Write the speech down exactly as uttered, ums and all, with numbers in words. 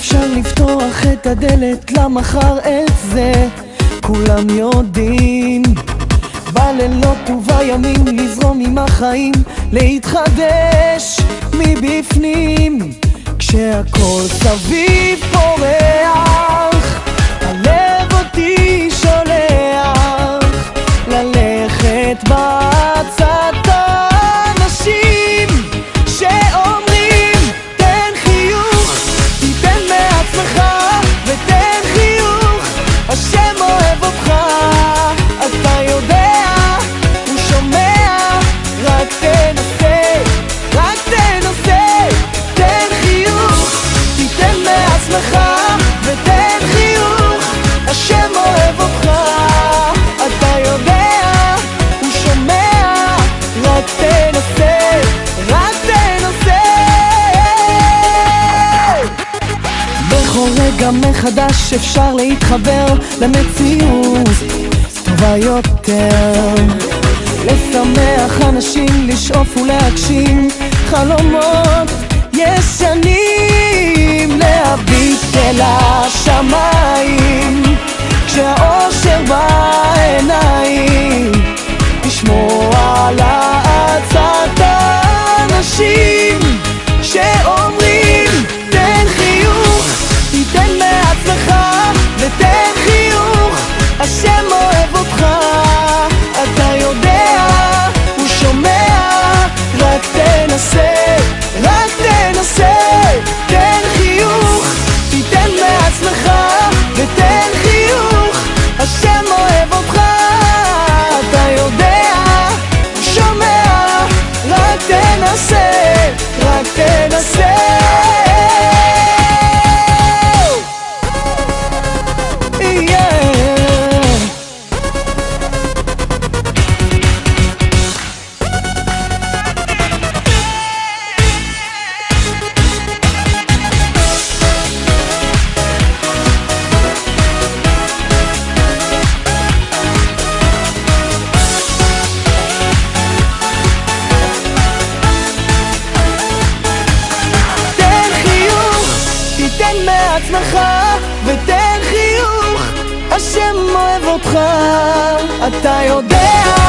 אפשר לפתוח את הדלת למחר, את זה כולם יודעים. בלילות ובימים לזרום עם החיים, להתחדש מבפנים. כשהכל סביב פורח, הלב אותי שולח ללכת בצד האנשים שאומרים תן חיוך, תיתן מעצמך ותן חיוך. השם אוהב אותך, אתה יודע, הוא שומע, רק תנסה, רק תנסה. תן חיוך, תיתן מעצמך ותן חיוך. השם אוהב אותך, אתה יודע, הוא שומע, רק תנסה, רק תנסה. בכל רגע מחדש אפשר להתחבר למציאות טובה יותר, לשמח אנשים, לשאוף ולהגשים חלומות ישנים, להביט אל השמיים כשהאושר בעיניים, לשמוע לעצת האנשים שאומרים תן חיוך, תיתן מעצמך ותן חיוך. השם אוהב אותך, אתה יודע, הוא שומע, רק תנסה, רק תנסה. תן חיוך, תיתן מעצמך ותן חיוך. השם אוהב אותך, אתה יודע, הוא שומע, רק תנסה, רק תנסה. תן מעצמך ותן חיוך. השם אוהב אותך, אתה יודע,